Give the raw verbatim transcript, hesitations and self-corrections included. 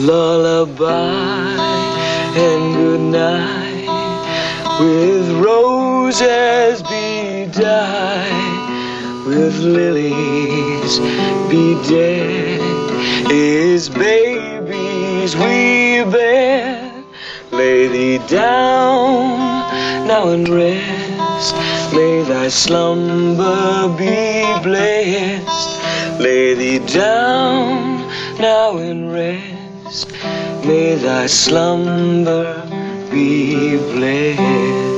lullaby and good night, with roses bedight, with lilies bedecked, is babies we bear. Lay thee down now and rest, may thy slumber be blessed. Lay thee down now and rest, may thy slumber be blessed.